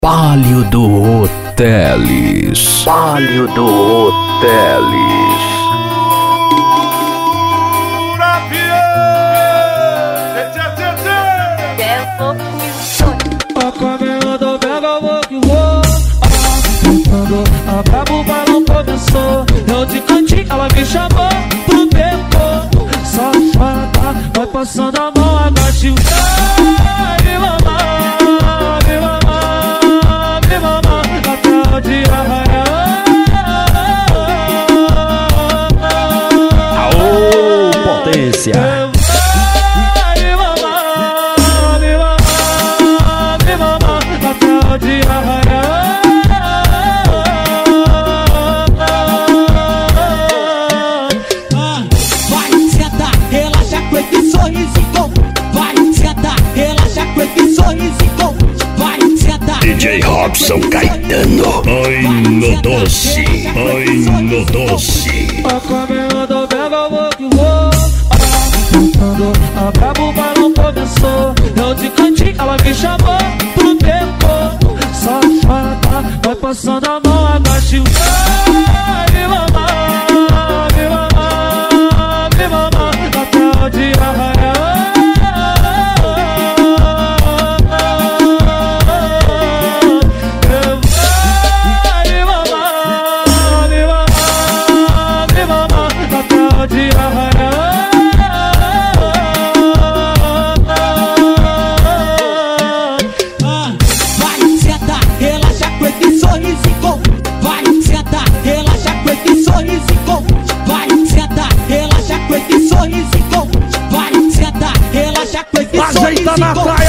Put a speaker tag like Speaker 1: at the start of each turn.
Speaker 1: Palio do Hoteles. Palio do Hoteles.
Speaker 2: A câmera do Mega vou que vou. Quando a brabo balão começou, eu de cantinho, ela me chamou pro beco. Safada, vai passando a mão, agache. Me mamar, me mamar, me mamar, até o dia raiar.
Speaker 1: Aô, potência!
Speaker 3: DJ Robson Caetano. Ai no doce, ai no doce.
Speaker 2: A câmera do Mega vou que vou. Quando a brabo balão começou, eu de cantinho, ela me chamou pro beco. Safada, vai passando a mão, agache. Me mamar, me mamar, me mamar, até o dia raiar.
Speaker 4: Ajeita na praia.